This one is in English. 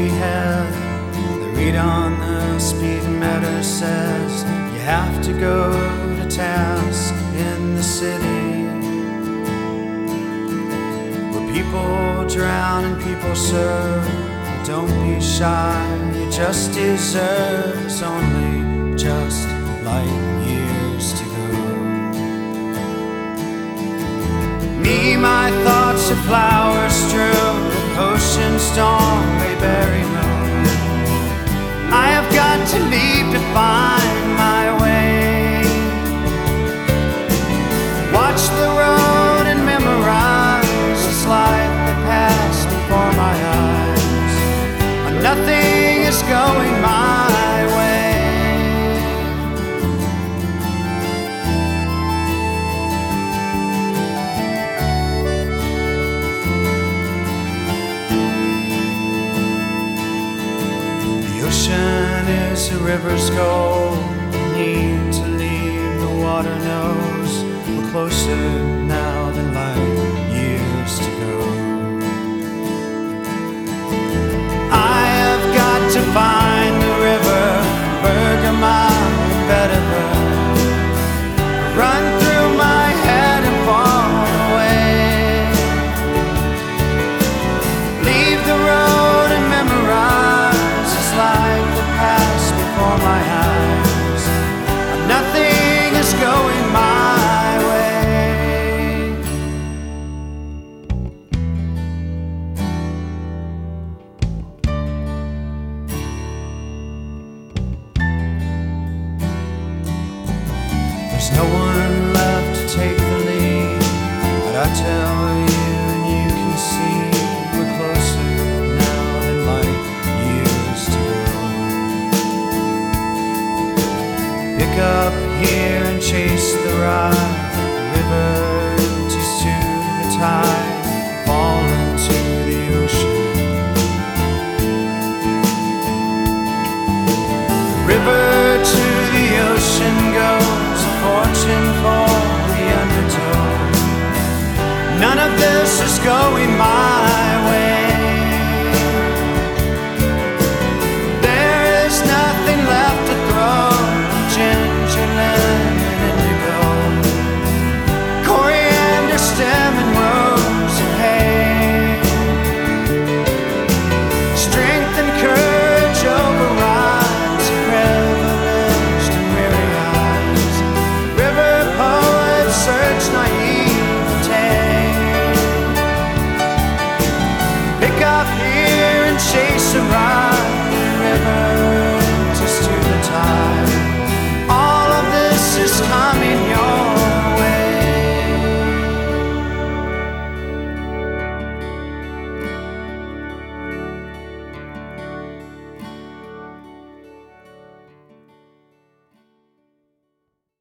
head. The read on the speedometer says you have to go to task in the city, where people drown and people serve. Don't be shy, you just deserve. It's only just light years to go. Me, my thoughts are flowers strewn, ocean storm, Bayberry moon. I have got to leave to find my way. Watch the road and memorize this life that passed before my eyes. Nothing is going my way. The ocean is a river's goal. Need to leave, the water knows we're closer now than light years to go. To find the river, Bergamot and Vetiver, run through my head and fall away. Leave the road and memorize this life that passed before my eyes. Nothing is going my way. There's no one left to take the lead, but I tell you and you can see we're closer now than light years to go. Pick up here and chase the ride. The river empties to the tide, fall into the ocean. The river to the ocean goes, fortune for the undertow. None of this is going my